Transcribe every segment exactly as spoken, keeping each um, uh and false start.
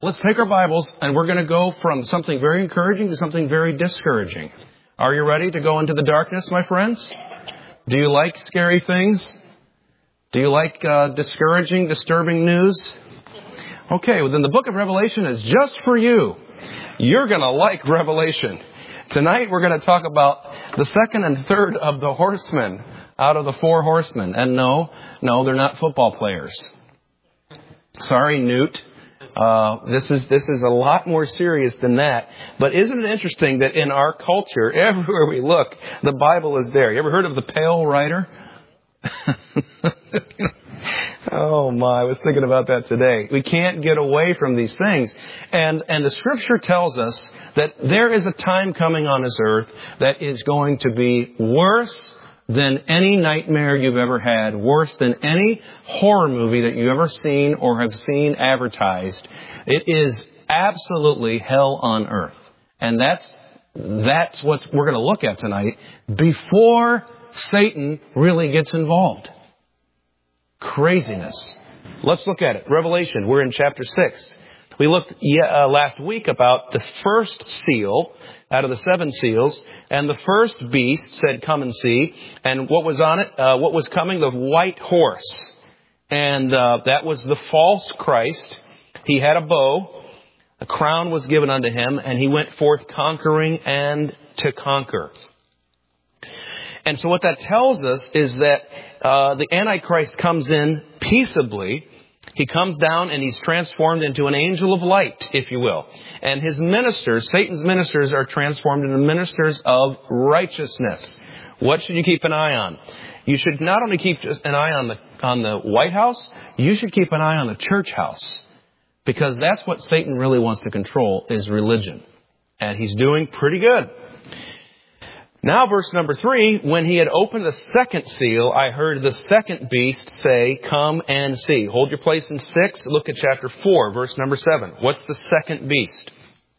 Let's take our Bibles and we're going to go from something very encouraging to something very discouraging. Are you ready to go into the darkness, my friends? Do you like scary things? Do you like uh, discouraging, disturbing news? Okay, well then the book of Revelation is just for you. You're going to like Revelation. Tonight we're going to talk about the second and third of the horsemen out of the four horsemen. And no, no, they're not football players. Sorry, Newt. Uh, this is, this is a lot more serious than that. But isn't it interesting that in our culture, everywhere we look, the Bible is there. You ever heard of the Pale Rider? Oh my, I was thinking about that today. We can't get away from these things. And, and the scripture tells us that there is a time coming on this earth that is going to be worse than any nightmare you've ever had, worse than any horror movie that you've ever seen or have seen advertised. It is absolutely hell on earth. And that's, that's what we're going to look at tonight before Satan really gets involved. Craziness. Let's look at it. Revelation, we're in chapter six. We looked uh, last week about the first seal out of the seven seals. And the first beast said, come and see. And what was on it? Uh, what was coming? The white horse. And uh, that was the false Christ. He had a bow. A crown was given unto him. And he went forth conquering and to conquer. And so what that tells us is that uh, the Antichrist comes in peaceably. He comes down and he's transformed into an angel of light, if you will. And his ministers, Satan's ministers, are transformed into ministers of righteousness. What should you keep an eye on? You should not only keep an eye on the on the White House, you should keep an eye on the church house. Because that's what Satan really wants to control, is religion. And he's doing pretty good. Now, verse number three, when he had opened the second seal, I heard the second beast say, come and see. Hold your place in six. Look at chapter four, verse number seven. What's the second beast?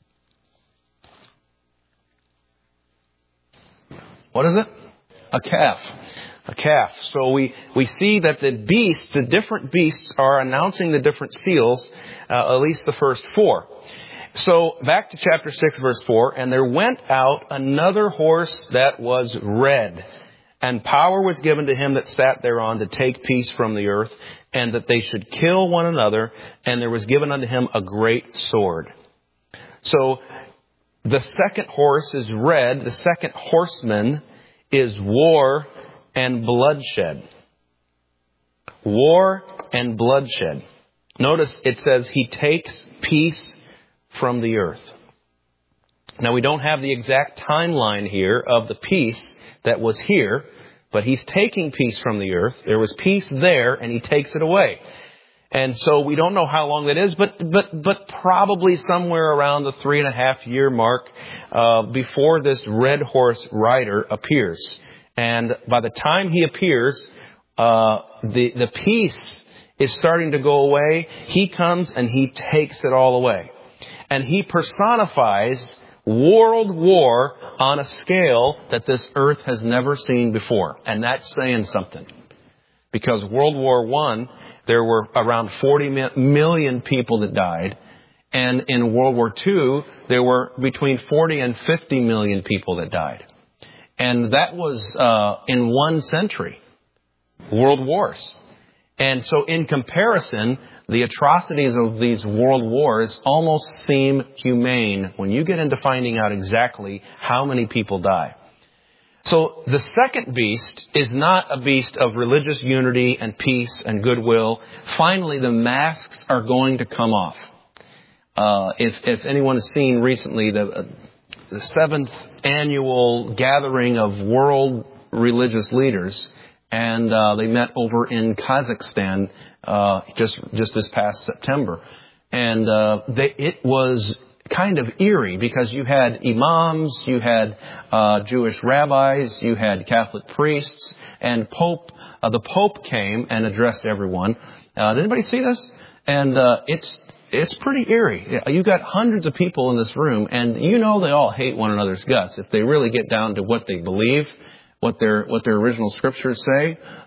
What is it? A calf. A calf. So we, we see that the beasts, the different beasts are announcing the different seals, uh, at least the first four. So back to chapter six, verse four, and there went out another horse that was red, and power was given to him that sat thereon to take peace from the earth, and that they should kill one another, and there was given unto him a great sword. So the second horse is red, the second horseman is war and bloodshed. War and bloodshed. Notice it says he takes peace from the earth. Now, we don't have the exact timeline here of the peace that was here, but he's taking peace from the earth. There was peace there, and he takes it away. And so we don't know how long that is, but but but probably somewhere around the three and a half year mark uh, before this red horse rider appears. And by the time he appears, uh, the the peace is starting to go away. He comes and he takes it all away. And he personifies world war on a scale that this earth has never seen before. And that's saying something. Because World War One, there were around forty million people that died. And in World War Two, there were between forty and fifty million people that died. And that was uh, in one century. World wars. And so in comparison, the atrocities of these world wars almost seem humane when you get into finding out exactly how many people die. So the second beast is not a beast of religious unity and peace and goodwill. Finally, the masks are going to come off. Uh, if, if anyone has seen recently the, uh, the seventh annual gathering of world religious leaders, and uh, they met over in Kazakhstan uh, just just this past September, and uh, they, it was kind of eerie because you had imams, you had uh, Jewish rabbis, you had Catholic priests, and Pope. Uh, the Pope came and addressed everyone. Uh, did anybody see this? And uh, it's it's pretty eerie. You got hundreds of people in this room, and you know they all hate one another's guts if they really get down to what they believe. What their what their original scriptures say,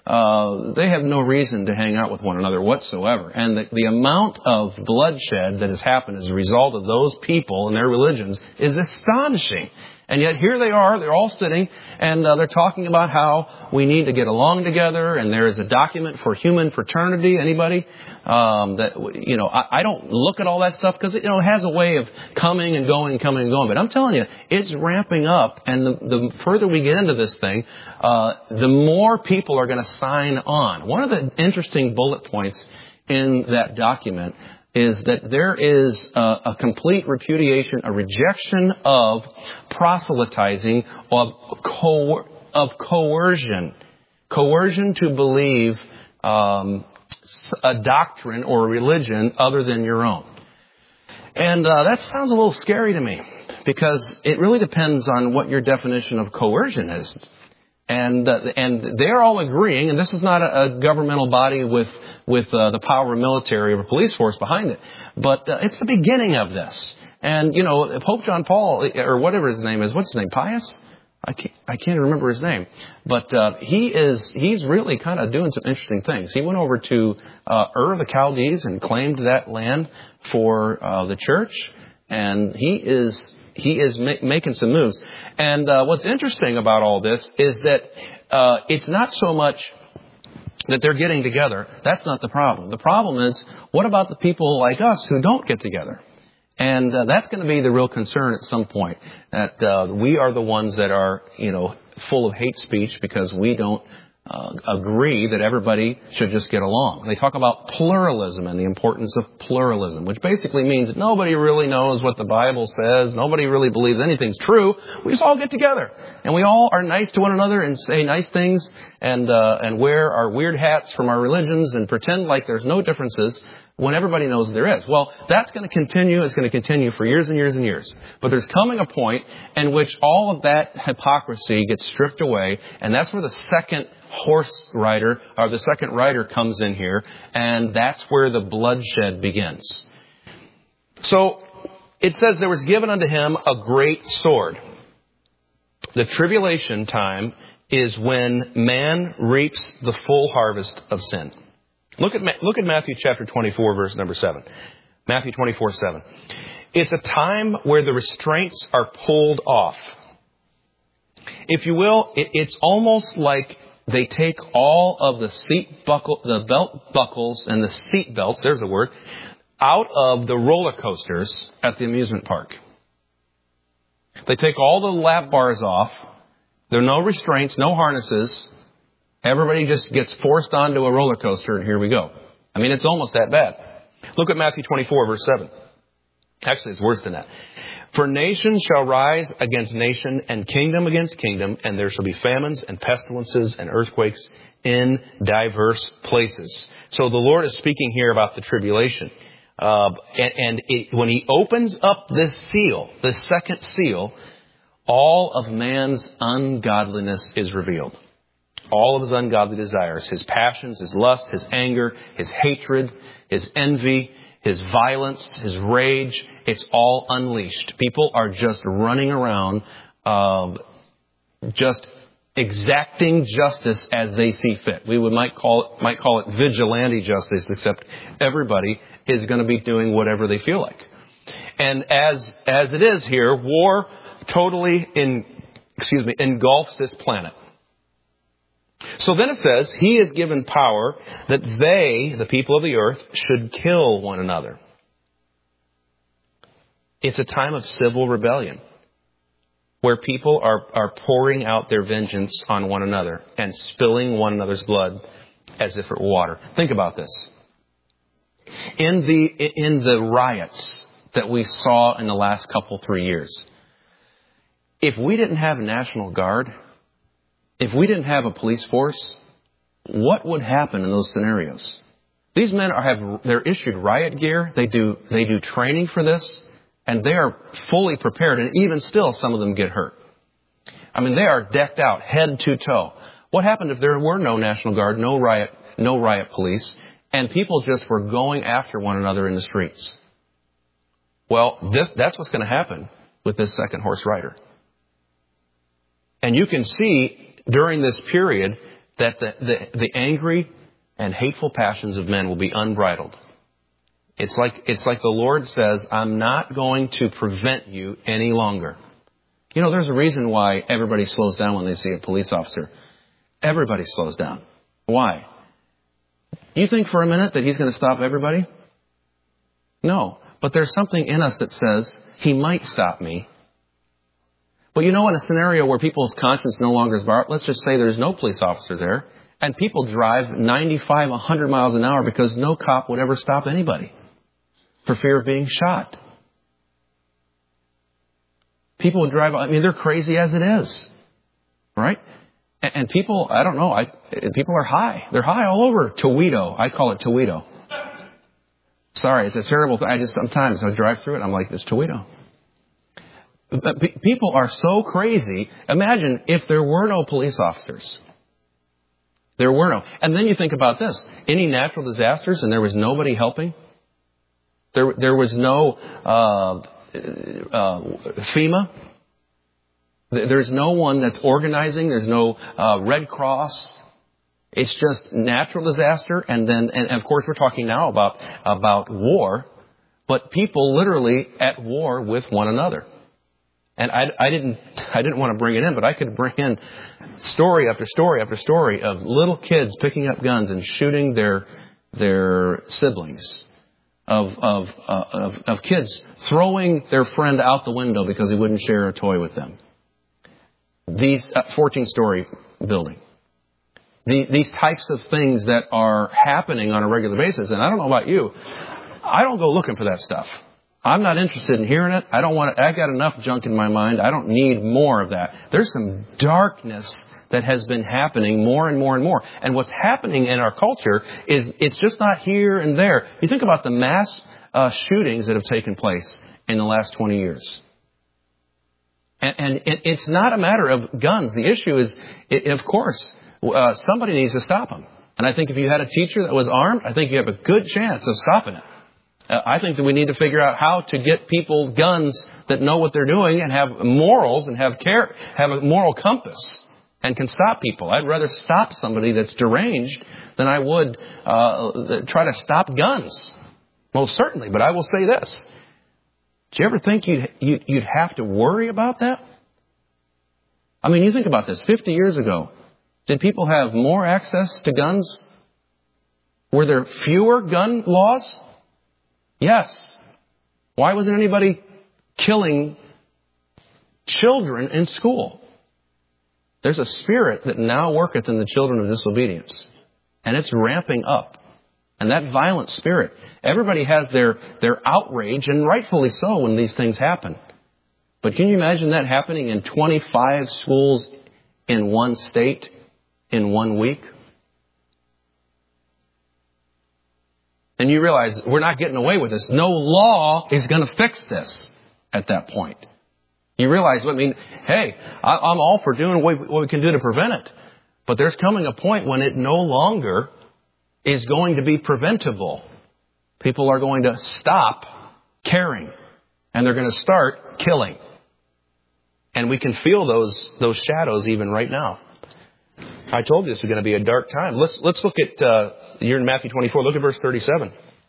uh, they have no reason to hang out with one another whatsoever. And the, the amount of bloodshed that has happened as a result of those people and their religions is astonishing. And yet here they are, they're all sitting, and uh, they're talking about how we need to get along together, and there is a document for human fraternity. Anybody? Um, that, you know, I, I don't look at all that stuff because it, you know, it has a way of coming and going and coming and going. But I'm telling you, it's ramping up, and the, the further we get into this thing, uh, the more people are going to sign on. One of the interesting bullet points in that document is that there is a, a complete repudiation, a rejection of proselytizing, of, co- of coercion. Coercion to believe um, a doctrine or a religion other than your own. And uh, that sounds a little scary to me, because it really depends on what your definition of coercion is. And uh, and they're all agreeing, and this is not a, a governmental body with with uh, the power of military or police force behind it, but uh, it's the beginning of this. And you know, Pope John Paul, or whatever his name is, what's his name, Pius? I can't I can't remember his name, but uh, he is he's really kind of doing some interesting things. He went over to uh, Ur of the Chaldees and claimed that land for uh, the church, and he is. He is ma- making some moves. And uh, what's interesting about all this is that uh, it's not so much that they're getting together. That's not the problem. The problem is, what about the people like us who don't get together? And uh, that's going to be the real concern at some point, that uh, we are the ones that are, you know, full of hate speech because we don't Uh, agree that everybody should just get along. They talk about pluralism and the importance of pluralism, which basically means that nobody really knows what the Bible says. Nobody really believes anything's true. We just all get together, and we all are nice to one another and say nice things and uh, and wear our weird hats from our religions and pretend like there's no differences when everybody knows there is. Well, that's going to continue. It's going to continue for years and years and years. But there's coming a point in which all of that hypocrisy gets stripped away, and that's where the second horse rider, or the second rider comes in here, and that's where the bloodshed begins. So, it says there was given unto him a great sword. The tribulation time is when man reaps the full harvest of sin. Look at look at Matthew chapter twenty-four, verse number seven. Matthew twenty-four, seven. It's a time where the restraints are pulled off. If you will, it, it's almost like they take all of the seat buckle, the belt buckles and the seat belts, there's a word, out of the roller coasters at the amusement park. They take all the lap bars off. There are no restraints, no harnesses. Everybody just gets forced onto a roller coaster, and here we go. I mean, it's almost that bad. Look at Matthew twenty-four, verse seven. Actually, it's worse than that. For nation shall rise against nation, and kingdom against kingdom, and there shall be famines and pestilences and earthquakes in diverse places. So the Lord is speaking here about the tribulation. Uh, and and it, when He opens up this seal, this second seal, all of man's ungodliness is revealed. All of his ungodly desires, his passions, his lust, his anger, his hatred, his envy, his violence, his rage, it's all unleashed. People are just running around, uh, just exacting justice as they see fit. We would might call it, might call it vigilante justice, except everybody is going to be doing whatever they feel like. And as as it is here, war totally in excuse me engulfs this planet. So then it says, He is given power that they, the people of the earth, should kill one another. It's a time of civil rebellion where people are, are pouring out their vengeance on one another and spilling one another's blood as if it were water. Think about this. In the, in the riots that we saw in the last couple, three years, if we didn't have a National Guard, if we didn't have a police force, what would happen in those scenarios? These men are have they're issued riot gear. They do they do training for this, and they are fully prepared. And even still, some of them get hurt. I mean, they are decked out head to toe. What happened if there were no National Guard, no riot, no riot police, and people just were going after one another in the streets? Well, this, that's what's going to happen with this second horse rider. And you can see during this period that the, the, the angry and hateful passions of men will be unbridled. It's like, it's like the Lord says, I'm not going to prevent you any longer. You know, there's a reason why everybody slows down when they see a police officer. Everybody slows down. Why? You think for a minute that he's going to stop everybody? No. But there's something in us that says he might stop me. But you know, in a scenario where people's conscience no longer is borrowed, let's just say there's no police officer there, and people drive ninety-five, one hundred miles an hour because no cop would ever stop anybody for fear of being shot. People would drive, I mean, they're crazy as it is, right? And, and people, I don't know, I, people are high. They're high all over Toledo. I call it Toledo. Sorry, it's a terrible thing. I just, sometimes I drive through it, I'm like, it's Toledo. People are so crazy. Imagine if there were no police officers. There were no. And then you think about this. Any natural disasters and there was nobody helping? There, there was no uh, uh, FEMA? There's no one that's organizing. There's no uh, Red Cross. It's just natural disaster. And then, and of course, we're talking now about, about war. But people literally at war with one another. And I, I didn't, I didn't want to bring it in, but I could bring in story after story after story of little kids picking up guns and shooting their, their siblings, of, of, uh, of, of kids throwing their friend out the window because he wouldn't share a toy with them. These, uh, fourteen story building. The, these types of things that are happening on a regular basis. And I don't know about you. I don't go looking for that stuff. I'm not interested in hearing it. I don't want it. I got enough junk in my mind. I don't need more of that. There's some darkness that has been happening more and more and more. And what's happening in our culture is it's just not here and there. You think about the mass uh, shootings that have taken place in the last twenty years. And, and it, it's not a matter of guns. The issue is, it, of course, uh, somebody needs to stop them. And I think if you had a teacher that was armed, I think you have a good chance of stopping it. Uh, I think that we need to figure out how to get people guns that know what they're doing and have morals and have care, have a moral compass and can stop people. I'd rather stop somebody that's deranged than I would uh, try to stop guns. Most certainly. But I will say this. Do you ever think you'd, you'd, you'd have to worry about that? I mean, you think about this. fifty years ago, did people have more access to guns? Were there fewer gun laws? Yes. Why wasn't anybody killing children in school? There's a spirit that now worketh in the children of disobedience. And it's ramping up. And that violent spirit, everybody has their, their outrage, and rightfully so when these things happen. But can you imagine that happening in twenty-five schools in one state in one week? And you realize we're not getting away with this. No law is going to fix this at that point. You realize, I mean, hey, I'm all for doing what we can do to prevent it. But there's coming a point when it no longer is going to be preventable. People are going to stop caring. And they're going to start killing. And we can feel those those shadows even right now. I told you this was going to be a dark time. Let's let's look at, uh, you're in Matthew twenty-four. Look at verse thirty-seven.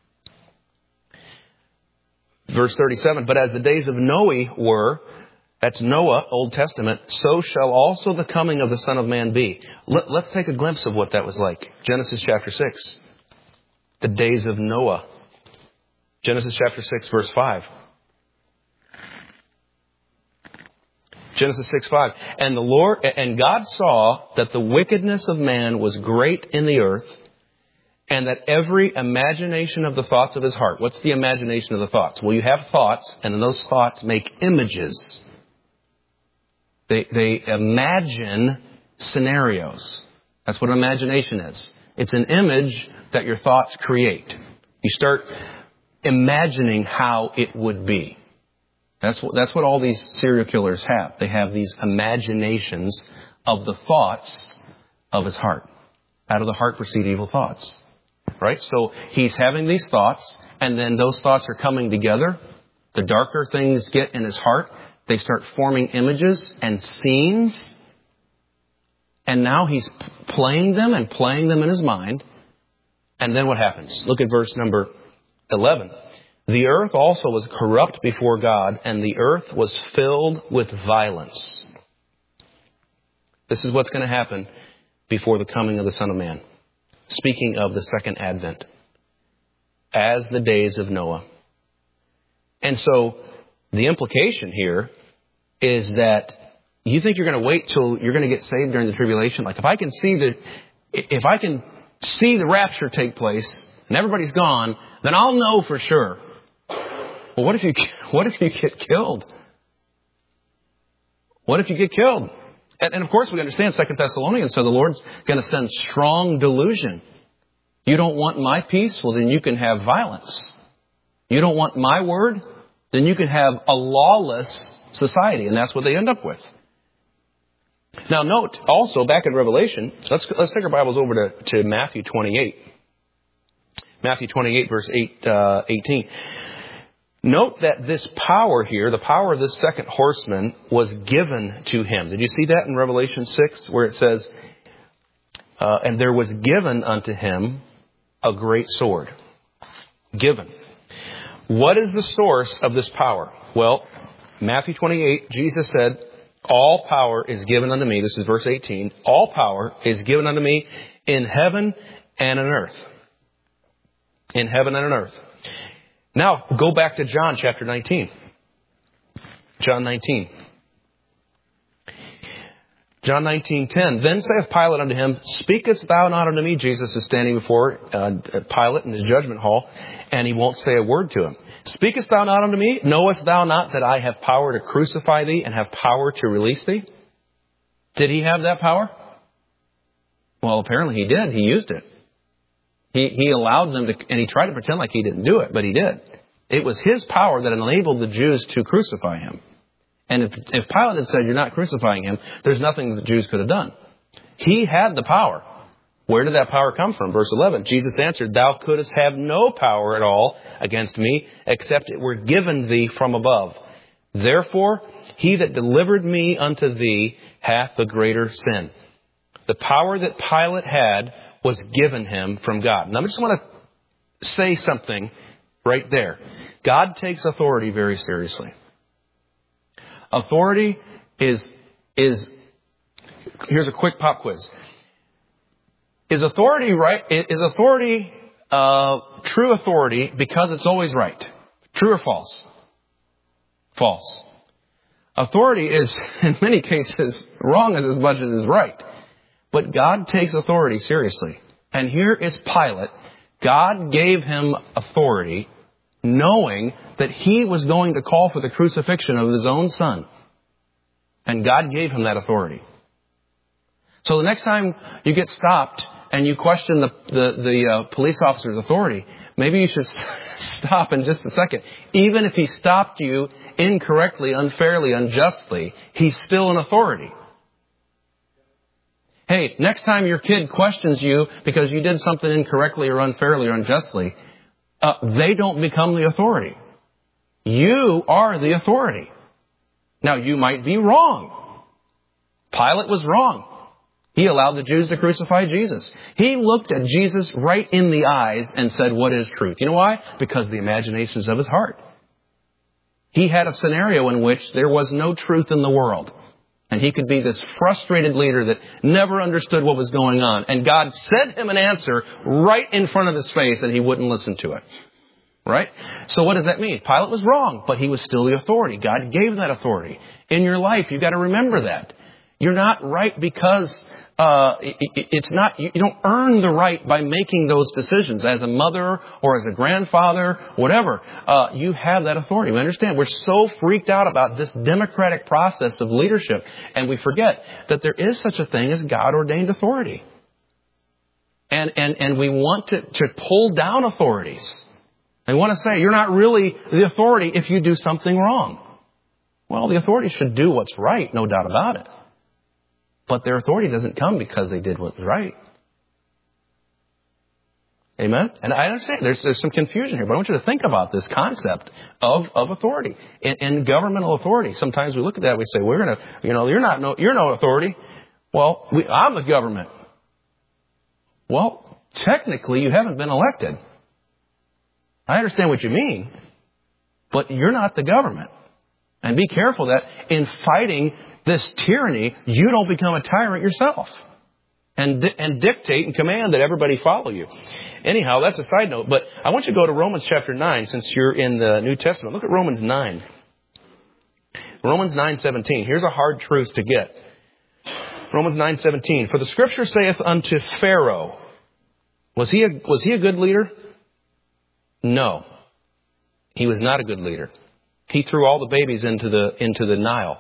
Verse thirty-seven. But as the days of Noe were, that's Noah, Old Testament, so shall also the coming of the Son of Man be. Let, let's take a glimpse of what that was like. Genesis chapter six. The days of Noah. Genesis chapter six, verse five. Genesis six five. And the Lord, and God saw that the wickedness of man was great in the earth, and that every imagination of the thoughts of his heart. What's the imagination of the thoughts? Well, you have thoughts, and then those thoughts make images. They, they imagine scenarios. That's what imagination is. It's an image that your thoughts create. You start imagining how it would be. That's what, that's what all these serial killers have. They have these imaginations of the thoughts of his heart. Out of the heart proceed evil thoughts. Right? So he's having these thoughts, and then those thoughts are coming together. The darker things get in his heart. They start forming images and scenes. And now he's playing them and playing them in his mind. And then what happens? Look at verse number eleven. The earth also was corrupt before God, and the earth was filled with violence. This is what's going to happen before the coming of the Son of Man. Speaking of the second advent. As the days of Noah. And so the implication here is that you think you're going to wait till you're going to get saved during the tribulation? Like if I can see the, if I can see the rapture take place and everybody's gone, then I'll know for sure. Well, what if you, what if you get killed? What if you get killed? And, and of course we understand Second Thessalonians, so the Lord's going to send strong delusion. You don't want my peace? Well, then you can have violence. You don't want my word? Then you can have a lawless society. And that's what they end up with. Now note also back in Revelation, let's let's take our Bibles over to, to Matthew twenty-eight. Matthew twenty-eight verse eight, uh, eighteen. Note that this power here, the power of this second horseman, was given to him. Did you see that in Revelation six where it says, uh, and there was given unto him a great sword. Given. What is the source of this power? Well, Matthew twenty-eight, Jesus said, all power is given unto me. This is verse eighteen. All power is given unto me in heaven and on earth. In heaven and on earth. Now, go back to John chapter nineteen. John nineteen. John nineteen ten. Then saith Pilate unto him, speakest thou not unto me? Jesus is standing before uh, Pilate in his judgment hall, and he won't say a word to him. Speakest thou not unto me? Knowest thou not that I have power to crucify thee and have power to release thee? Did he have that power? Well, apparently he did. He used it. He, he allowed them to, and he tried to pretend like he didn't do it, but he did. It was his power that enabled the Jews to crucify him. And if, if Pilate had said, you're not crucifying him, there's nothing the Jews could have done. He had the power. Where did that power come from? Verse eleven, Jesus answered, thou couldst have no power at all against me, except it were given thee from above. Therefore, he that delivered me unto thee hath the greater sin. The power that Pilate had was given him from God. Now, I just want to say something right there. God takes authority very seriously. Authority is, is, here's a quick pop quiz. Is authority right? Is authority uh, true authority because it's always right? True or false? False. Authority is, in many cases, wrong as much as it is right. But God takes authority seriously. And here is Pilate. God gave him authority, knowing that he was going to call for the crucifixion of his own son. And God gave him that authority. So the next time you get stopped and you question the the, the uh, police officer's authority, maybe you should stop in just a second. Even if he stopped you incorrectly, unfairly, unjustly, he's still an authority. Hey, next time your kid questions you because you did something incorrectly or unfairly or unjustly, uh, they don't become the authority. You are the authority. Now, you might be wrong. Pilate was wrong. He allowed the Jews to crucify Jesus. He looked at Jesus right in the eyes and said, what is truth? You know why? Because the imaginations of his heart. He had a scenario in which there was no truth in the world. And he could be this frustrated leader that never understood what was going on. And God sent him an answer right in front of his face and he wouldn't listen to it. Right? So what does that mean? Pilate was wrong, but he was still the authority. God gave him that authority. In your life, you've got to remember that. You're not right because uh, it, it's not, you don't earn the right by making those decisions as a mother or as a grandfather, whatever. Uh, you have that authority. We understand we're so freaked out about this democratic process of leadership, and we forget that there is such a thing as God-ordained authority. And, and, and we want to, to pull down authorities. They want to say, you're not really the authority if you do something wrong. Well, the authority should do what's right, no doubt about it. But their authority doesn't come because they did what was right. Amen? And I understand there's, there's some confusion here, but I want you to think about this concept of, of authority. In, in governmental authority, sometimes we look at that and we say, we're going to, you know, you're not, no, you're no authority. Well, we, I'm the government. Well, technically, you haven't been elected. I understand what you mean, but you're not the government. And be careful that in fighting this tyranny, you don't become a tyrant yourself and di- and dictate and command that everybody follow you. Anyhow, that's a side note, but I want you to go to Romans chapter nine since you're in the New Testament. Look at Romans nine. Romans nine seventeen. Here's a hard truth to get. Romans nine seventeen. For the scripture saith unto Pharaoh. Was he a, was he a good leader? No. He was not a good leader. He threw all the babies into the into the Nile.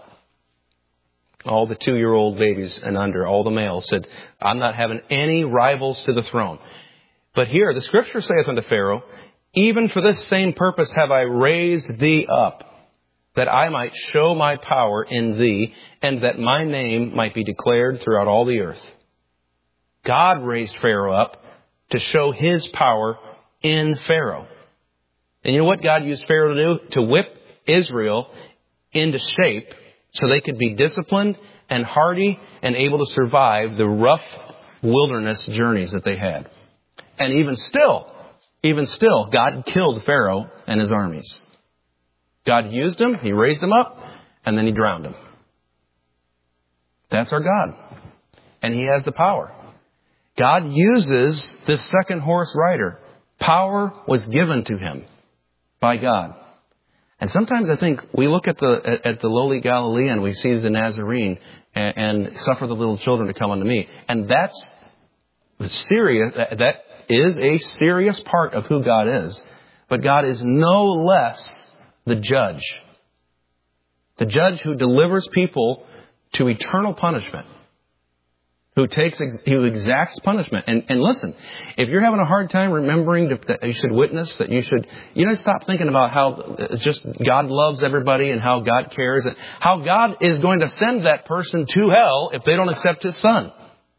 All the two-year-old babies and under, all the males said, I'm not having any rivals to the throne. But here, the scripture saith unto Pharaoh, even for this same purpose have I raised thee up, that I might show my power in thee, and that my name might be declared throughout all the earth. God raised Pharaoh up to show his power in Pharaoh. And you know what God used Pharaoh to do? To whip Israel into shape so they could be disciplined and hardy and able to survive the rough wilderness journeys that they had. And even still, even still, God killed Pharaoh and his armies. God used him, he raised him up, and then he drowned him. That's our God. And he has the power. God uses this second horse rider. Power was given to him by God. And sometimes I think we look at the at, at the lowly Galilean, we see the Nazarene, and, and suffer the little children to come unto me. And that's serious. That is a serious part of who God is. But God is no less the judge. The judge who delivers people to eternal punishment. Who takes, who exacts punishment. And, and listen, if you're having a hard time remembering to, that you should witness, that you should, you know, stop thinking about how just God loves everybody and how God cares and how God is going to send that person to hell if they don't accept his son.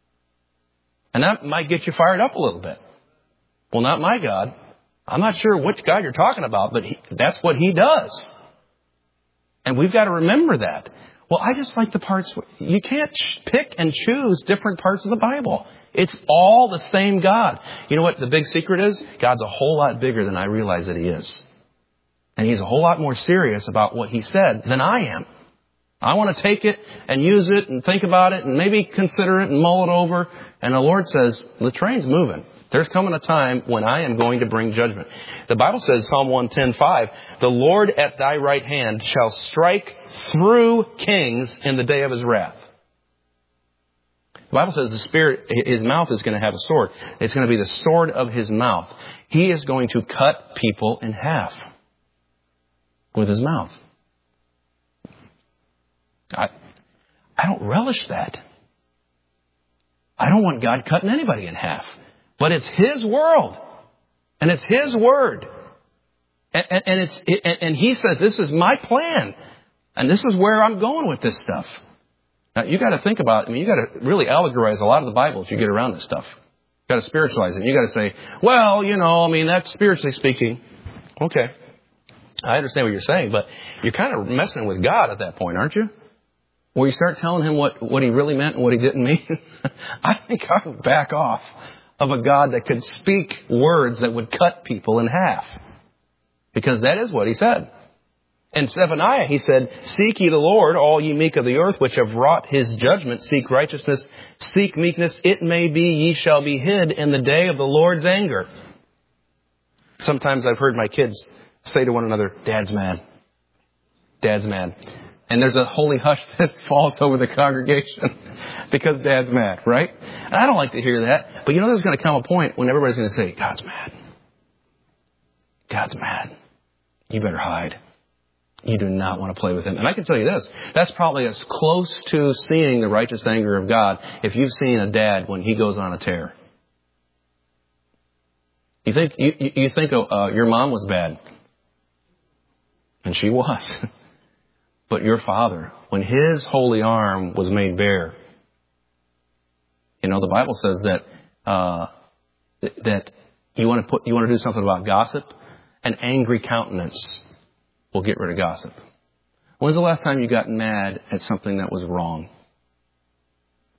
And that might get you fired up a little bit. Well, not my God. I'm not sure which God you're talking about, but he, that's what he does. And we've got to remember that. Well, I just like the parts. You can't pick and choose different parts of the Bible. It's all the same God. You know what the big secret is? God's a whole lot bigger than I realize that he is. And he's a whole lot more serious about what he said than I am. I want to take it and use it and think about it and maybe consider it and mull it over. And the Lord says, the train's moving. There's coming a time when I am going to bring judgment. The Bible says, Psalm one ten five, the Lord at thy right hand shall strike through kings in the day of his wrath. The Bible says the Spirit, his mouth is going to have a sword. It's going to be the sword of his mouth. He is going to cut people in half with his mouth. I, I don't relish that. I don't want God cutting anybody in half. But it's his world. And it's his word. And, and, and it's it, and he says, this is my plan. And this is where I'm going with this stuff. Now, you got to think about, I mean, you got to really allegorize a lot of the Bible if you get around this stuff. You got to spiritualize it. You got to say, well, you know, I mean, that's spiritually speaking. Okay. I understand what you're saying, but you're kind of messing with God at that point, aren't you? Where you start telling him what, what he really meant and what he didn't mean. I think I would back off of a God that could speak words that would cut people in half. Because that is what he said. In Zephaniah, he said, seek ye the Lord, all ye meek of the earth, which have wrought his judgment. Seek righteousness, seek meekness. It may be ye shall be hid in the day of the Lord's anger. Sometimes I've heard my kids say to one another, Dad's mad. Dad's mad. And there's a holy hush that falls over the congregation because Dad's mad, right? And I don't like to hear that. But you know, there's going to come a point when everybody's going to say, God's mad. God's mad. You better hide. You do not want to play with him. And I can tell you this, that's probably as close to seeing the righteous anger of God if you've seen a dad when he goes on a tear. You think you, you think uh, your mom was bad. And she was. But your Father, when his holy arm was made bare, you know, the Bible says that uh, that you want to put you want to do something about gossip. An angry countenance will get rid of gossip. When's the last time you got mad at something that was wrong?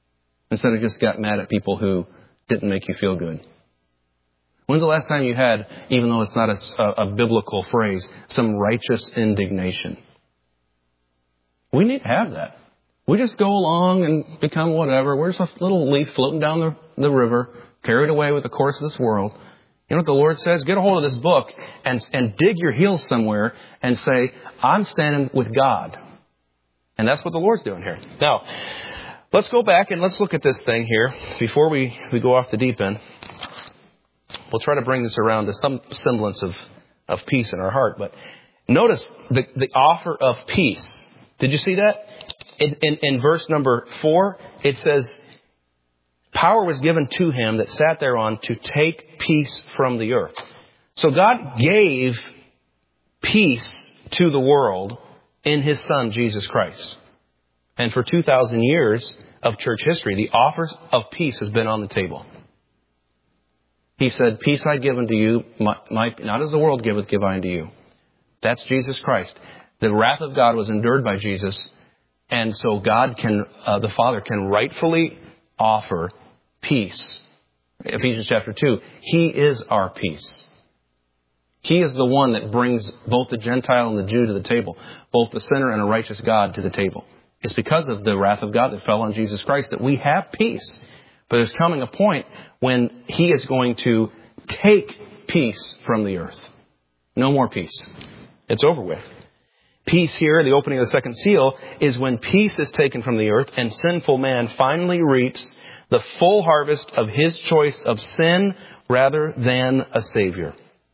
instead of just got mad at people who didn't make you feel good? When's the last time you had, even though it's not a, a, a biblical phrase, some righteous indignation? We need to have that. We just go along and become whatever. We're just a little leaf floating down the, the river, carried away with the course of this world. You know what the Lord says? Get a hold of this book and, and dig your heels somewhere and say, I'm standing with God. And that's what the Lord's doing here. Now, let's go back and let's look at this thing here before we, we go off the deep end. We'll try to bring this around to some semblance of, of peace in our heart. But notice the, the offer of peace. Did you see that? In, in, in verse number four, it says, power was given to him that sat thereon to take peace from the earth. So God gave peace to the world in his Son, Jesus Christ. And for two thousand years of church history, the offer of peace has been on the table. He said, peace I give unto you, my, my, not as the world giveth, give I unto you. That's Jesus Christ. The wrath of God was endured by Jesus. And so God can, uh, the Father can rightfully offer peace. Ephesians chapter two. He is our peace. He is the one that brings both the Gentile and the Jew to the table. Both the sinner and a righteous God to the table. It's because of the wrath of God that fell on Jesus Christ that we have peace. But there's coming a point when He is going to take peace from the earth. No more peace. It's over with. Peace here, the opening of the second seal, is when peace is taken from the earth and sinful man finally reaps the full harvest of his choice of sin rather than a Savior.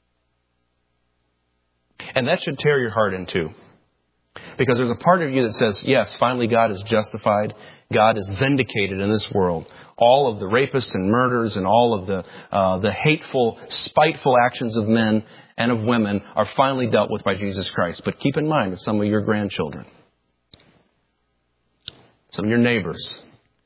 And that should tear your heart in two. Because there's a part of you that says, yes, finally God is justified. God is vindicated in this world. All of the rapists and murderers and all of the uh, the hateful, spiteful actions of men and of women are finally dealt with by Jesus Christ. But keep in mind that some of your grandchildren, some of your neighbors,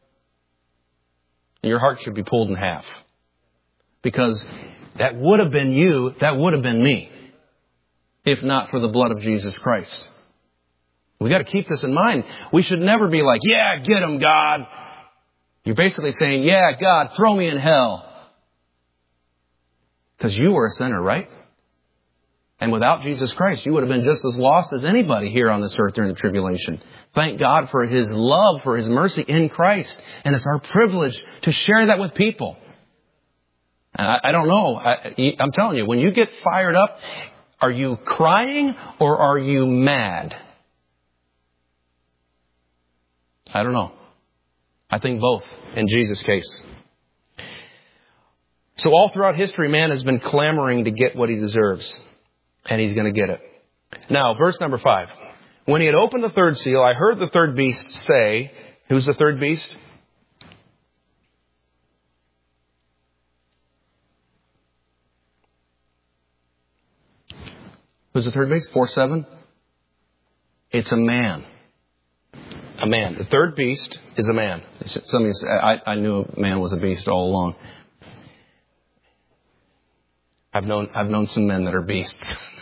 your heart should be pulled in half. Because that would have been you, that would have been me, if not for the blood of Jesus Christ. We've got to keep this in mind. We should never be like, yeah, get him, God. You're basically saying, yeah, God, throw me in hell. Because you were a sinner, right? And without Jesus Christ, you would have been just as lost as anybody here on this earth during the tribulation. Thank God for His love, for His mercy in Christ. And it's our privilege to share that with people. And I, I don't know. I, I'm telling you, when you get fired up, are you crying or are you mad? I don't know. I think both in Jesus' case. So all throughout history, man has been clamoring to get what he deserves. And he's going to get it. Now, verse number five. When he had opened the third seal, I heard the third beast say, who's the third beast? Who's the third beast? four seven? It's a man. A man. The third beast is a man. Some of you say, I, I knew a man was a beast all along. I've known I've known some men that are beasts.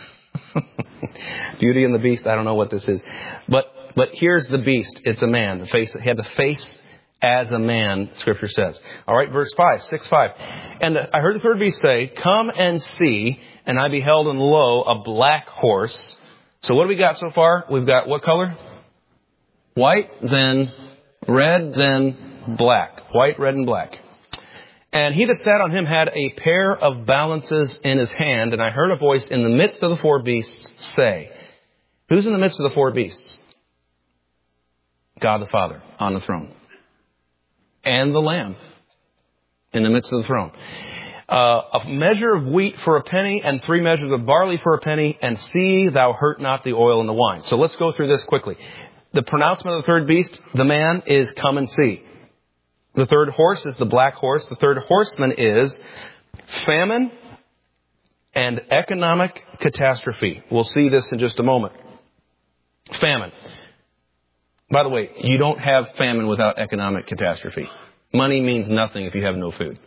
Beauty and the Beast, I don't know what this is. But but here's the beast. It's a man. The face he had the face as a man, Scripture says. All right, verse five, six five. And I heard the third beast say, come and see, and I beheld, and lo, a black horse. So what do we got so far? We've got what color? White, then red, then black. White, red, and black. And he that sat on him had a pair of balances in his hand. And I heard a voice in the midst of the four beasts say, who's in the midst of the four beasts? God the Father on the throne. And the Lamb in the midst of the throne. Uh, a measure of wheat for a penny and three measures of barley for a penny. And see, thou hurt not the oil and the wine. So let's go through this quickly. The pronouncement of the third beast, the man, is come and see. The third horse is the black horse. The third horseman is famine and economic catastrophe. We'll see this in just a moment. Famine. By the way, you don't have famine without economic catastrophe. Money means nothing if you have no food.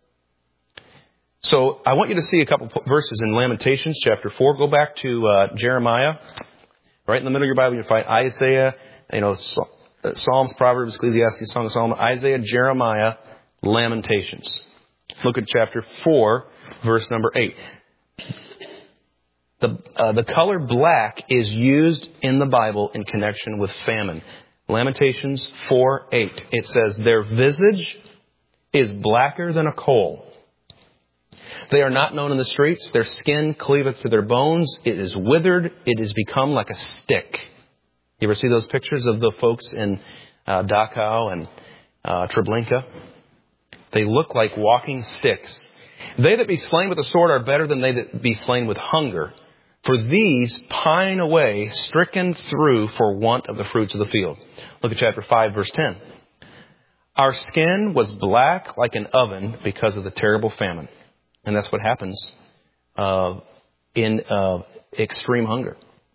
So I want you to see a couple verses in Lamentations chapter four. Go back to uh, Jeremiah. Right in the middle of your Bible, you find Isaiah, you know, uh, Psalms, Proverbs, Ecclesiastes, Song of Solomon, Isaiah, Jeremiah, Lamentations. Look at chapter four, verse number eight. The, uh, the color black is used in the Bible in connection with famine. Lamentations four eight. It says, their visage is blacker than a coal. They are not known in the streets. Their skin cleaveth to their bones. It is withered. It is become like a stick. You ever see those pictures of the folks in uh, Dachau and uh, Treblinka? They look like walking sticks. They that be slain with the sword are better than they that be slain with hunger. For these pine away, stricken through for want of the fruits of the field. Look at chapter five, verse ten. Our skin was black like an oven because of the terrible famine. And that's what happens uh, in uh, extreme hunger.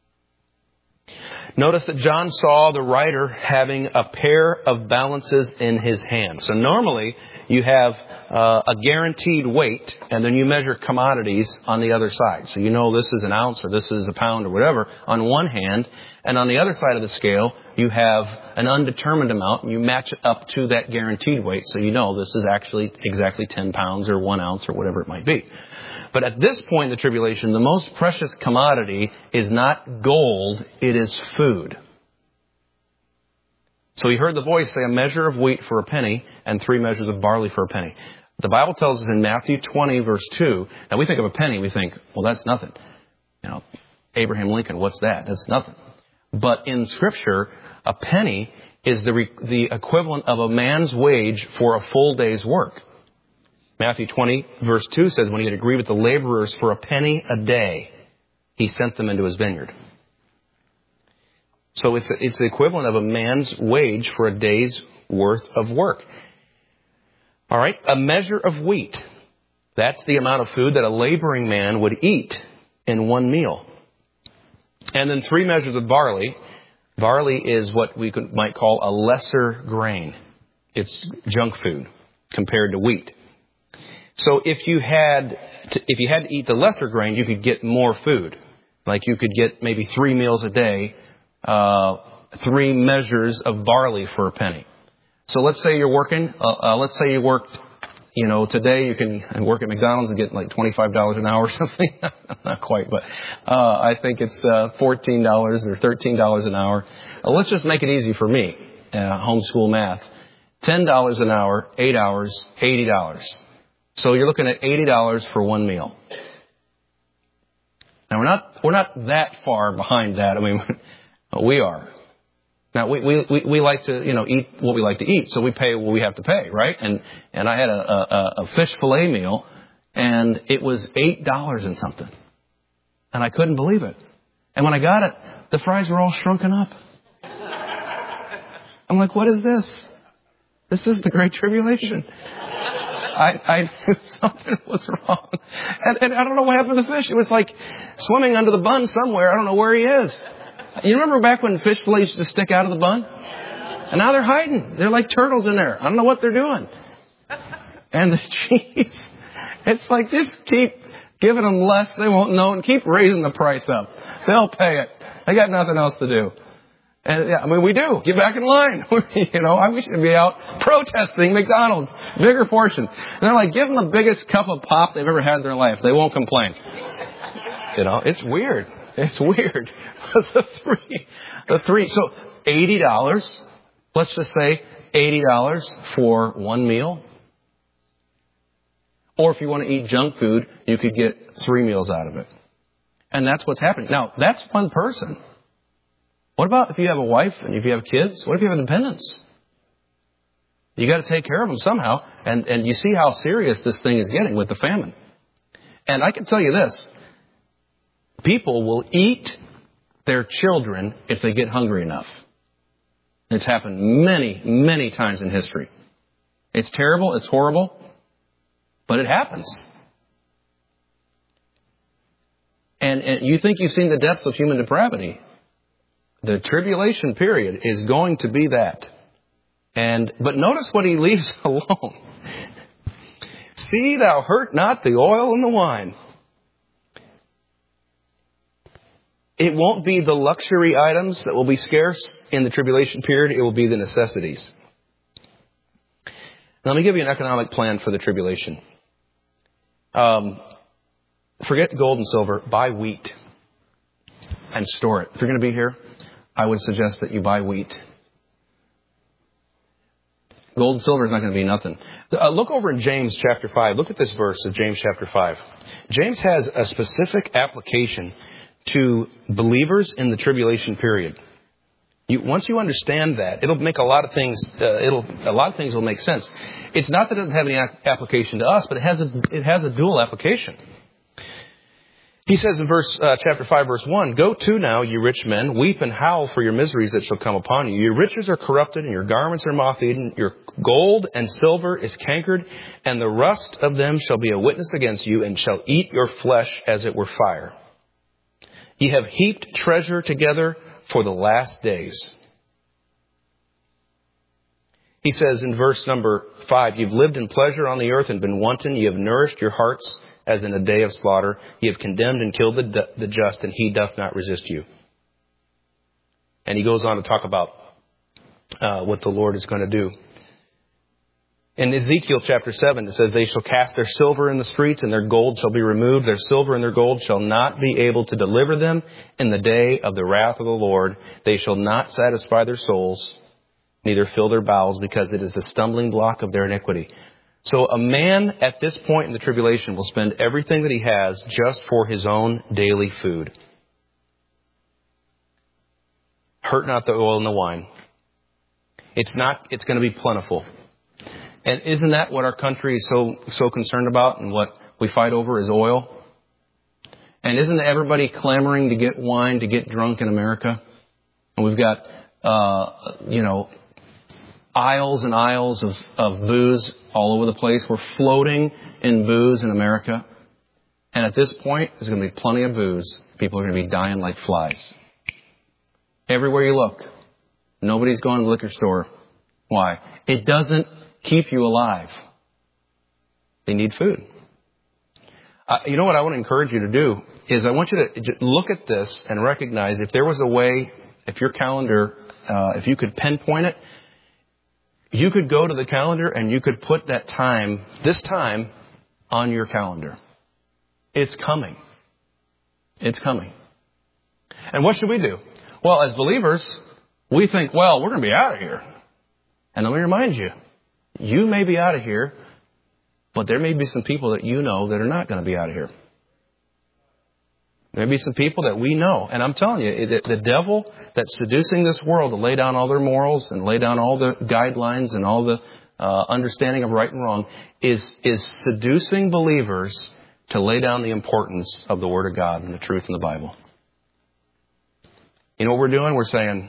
Notice that John saw the writer having a pair of balances in his hand. So normally you have uh, a guaranteed weight, and then you measure commodities on the other side. So you know this is an ounce or this is a pound or whatever on one hand. And on the other side of the scale, you have an undetermined amount, and you match it up to that guaranteed weight. So you know this is actually exactly ten pounds or one ounce or whatever it might be. But at this point in the tribulation, the most precious commodity is not gold, it is food. So he heard the voice say, a measure of wheat for a penny and three measures of barley for a penny. The Bible tells us in Matthew twenty, verse two, now we think of a penny, we think, well, that's nothing. You know, Abraham Lincoln, what's that? That's nothing. But in Scripture, a penny is the re- the equivalent of a man's wage for a full day's work. Matthew twenty, verse two says, when he had agreed with the laborers for a penny a day, he sent them into his vineyard. So it's, it's the equivalent of a man's wage for a day's worth of work. All right, a measure of wheat. That's the amount of food that a laboring man would eat in one meal. And then three measures of barley. Barley is what we could, might call a lesser grain. It's junk food compared to wheat. So if you had to, if you had to eat the lesser grain, you could get more food. Like you could get maybe three meals a day, uh, three measures of barley for a penny. So let's say you're working. Uh, uh, let's say you worked. You know, today you can work at McDonald's and get like twenty-five dollars an hour or something. Not quite, but uh, I think it's uh, fourteen dollars or thirteen dollars an hour. Uh, let's just make it easy for me. Uh, homeschool math. ten dollars an hour, eight hours, eighty dollars. So you're looking at eighty dollars for one meal. Now we're not we're not that far behind that. I mean, we are. Now we, we we like to you know eat what we like to eat, so we pay what we have to pay, right? And and I had a a, a fish fillet meal, and it was eight dollars and something, and I couldn't believe it. And when I got it, the fries were all shrunken up. I'm like, what is this? This is the Great Tribulation. I, I knew something was wrong. And, and I don't know what happened to the fish. It was like swimming under the bun somewhere. I don't know where he is. You remember back when fish fillets used to stick out of the bun? And now they're hiding. They're like turtles in there. I don't know what they're doing. And the cheese, it's like just keep giving them less. They won't know. And keep raising the price up. They'll pay it. They got nothing else to do. And yeah, I mean, we do. Get back in line. You know, I wish to be out protesting McDonald's. Bigger portions. And they're like, give them the biggest cup of pop they've ever had in their life. They won't complain. You know, it's weird. It's weird. the three, the three. So eighty dollars. Let's just say eighty dollars for one meal. Or if you want to eat junk food, you could get three meals out of it. And that's what's happening. Now, that's one person. What about if you have a wife and if you have kids? What if you have dependents? You got to take care of them somehow. And, and you see how serious this thing is getting with the famine. And I can tell you this. People will eat their children if they get hungry enough. It's happened many, many times in history. It's terrible. It's horrible. But it happens. And, and you think you've seen the depths of human depravity. The tribulation period is going to be that. And but notice what he leaves alone. See thou hurt not the oil and the wine. It won't be the luxury items that will be scarce in the tribulation period. It will be the necessities. Now, let me give you an economic plan for the tribulation. Um, forget gold and silver. Buy wheat and store it. If you're going to be here, I would suggest that you buy wheat. Gold and silver is not going to be nothing. Uh, look over in James chapter five. Look at this verse of James chapter five. James has a specific application to believers in the tribulation period. You, once you understand that, it'll make a lot of things. Uh, it'll a lot of things will make sense. It's not that it doesn't have any application to us, but it has a it has a dual application. He says in verse uh, chapter five, verse one, "Go to now, you rich men, weep and howl for your miseries that shall come upon you. Your riches are corrupted, and your garments are moth-eaten. Your gold and silver is cankered, and the rust of them shall be a witness against you, and shall eat your flesh as it were fire. Ye have heaped treasure together for the last days." He says in verse number five, "You've lived in pleasure on the earth and been wanton. Ye have nourished your hearts as in a day of slaughter. Ye have condemned and killed the, the just, and he doth not resist you." And he goes on to talk about uh, what the Lord is going to do. In Ezekiel chapter seven, it says, "They shall cast their silver in the streets, and their gold shall be removed. Their silver and their gold shall not be able to deliver them in the day of the wrath of the Lord. They shall not satisfy their souls, neither fill their bowels, because it is the stumbling block of their iniquity." So a man at this point in the tribulation will spend everything that he has just for his own daily food. Hurt not the oil and the wine. It's not, it's going to be plentiful. And isn't that what our country is so, so concerned about, and what we fight over is oil? And isn't everybody clamoring to get wine, to get drunk in America? And we've got, uh, you know, aisles and aisles of, of booze all over the place. We're floating in booze in America. And at this point, there's going to be plenty of booze. People are going to be dying like flies. Everywhere you look, nobody's going to the liquor store. Why? It doesn't keep you alive. They need food. Uh, you know what I want to encourage you to do is I want you to look at this and recognize if there was a way, if your calendar, uh, if you could pinpoint it, you could go to the calendar and you could put that time, this time, on your calendar. It's coming. It's coming. And what should we do? Well, as believers, we think, well, we're going to be out of here. And let me remind you, you may be out of here, but there may be some people that you know that are not going to be out of here. There may be some people that we know. And I'm telling you, the, the devil that's seducing this world to lay down all their morals and lay down all the guidelines and all the uh, understanding of right and wrong is, is seducing believers to lay down the importance of the Word of God and the truth in the Bible. You know what we're doing? We're saying,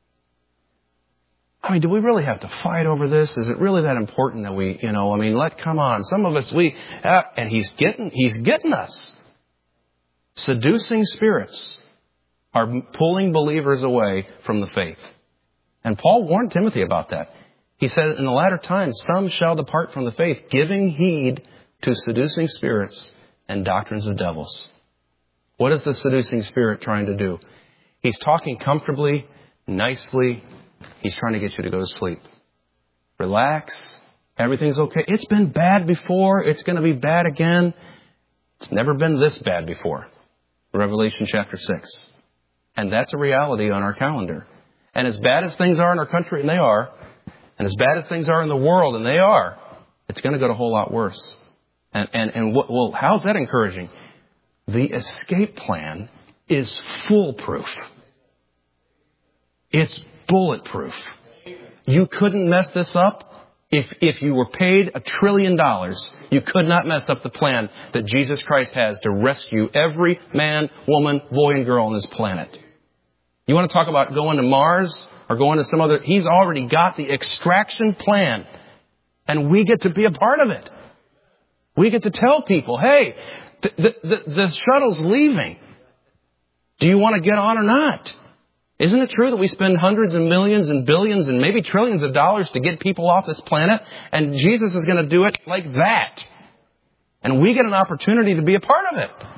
I mean, do we really have to fight over this? Is it really that important that we, you know, I mean, let, come on. Some of us, we, uh, and he's getting, he's getting us. Seducing spirits are pulling believers away from the faith. And Paul warned Timothy about that. He said, in the latter times, some shall depart from the faith, giving heed to seducing spirits and doctrines of devils. What is the seducing spirit trying to do? He's talking comfortably, nicely. He's trying to get you to go to sleep. Relax. Everything's okay. It's been bad before. It's going to be bad again. It's never been this bad before. Revelation chapter six. And that's a reality on our calendar. And as bad as things are in our country, and they are, and as bad as things are in the world, and they are, it's going to get a whole lot worse. And, and, and what, well, how's that encouraging? The escape plan is foolproof. It's bulletproof. You couldn't mess this up. If, if you were paid a trillion dollars, you could not mess up the plan that Jesus Christ has to rescue every man, woman, boy, and girl on this planet. You want to talk about going to Mars or going to some other... He's already got the extraction plan. And we get to be a part of it. We get to tell people, hey, the, the, the, the shuttle's leaving. Do you want to get on or not? Isn't it true that we spend hundreds and millions and billions and maybe trillions of dollars to get people off this planet? And Jesus is going to do it like that. And we get an opportunity to be a part of it.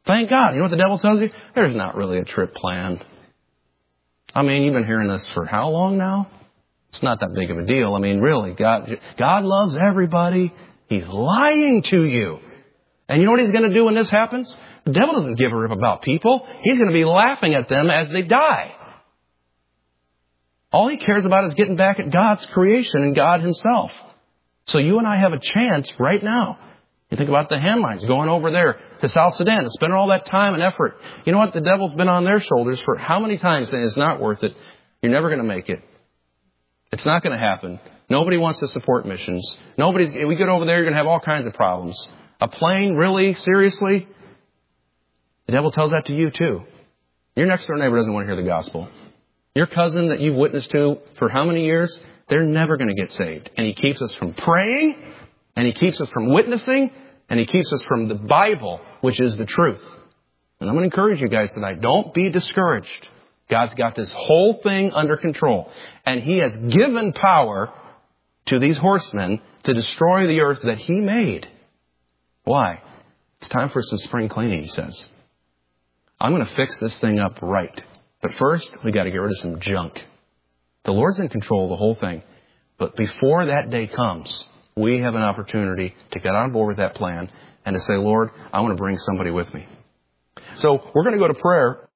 Thank God. You know what the devil tells you? There's not really a trip planned. I mean, you've been hearing this for how long now? It's not that big of a deal. I mean, really, God, God loves everybody. He's lying to you. And you know what he's going to do when this happens? The devil doesn't give a rip about people. He's going to be laughing at them as they die. All he cares about is getting back at God's creation and God himself. So you and I have a chance right now. You think about the Hanlines going over there to South Sudan and spending all that time and effort. You know what? The devil's been on their shoulders for how many times saying it's not worth it. You're never going to make it. It's not going to happen. Nobody wants to support missions. Nobody's. If we get over there, you're going to have all kinds of problems. A plane, really? Seriously? The devil tells that to you too. Your next door neighbor doesn't want to hear the gospel. Your cousin that you've witnessed to for how many years? They're never going to get saved. And he keeps us from praying. And he keeps us from witnessing. And he keeps us from the Bible, which is the truth. And I'm going to encourage you guys tonight. Don't be discouraged. God's got this whole thing under control. And he has given power to these horsemen to destroy the earth that he made. Why? It's time for some spring cleaning, he says. I'm going to fix this thing up right. But first, we got to get rid of some junk. The Lord's in control of the whole thing. But before that day comes, we have an opportunity to get on board with that plan and to say, Lord, I want to bring somebody with me. So we're going to go to prayer.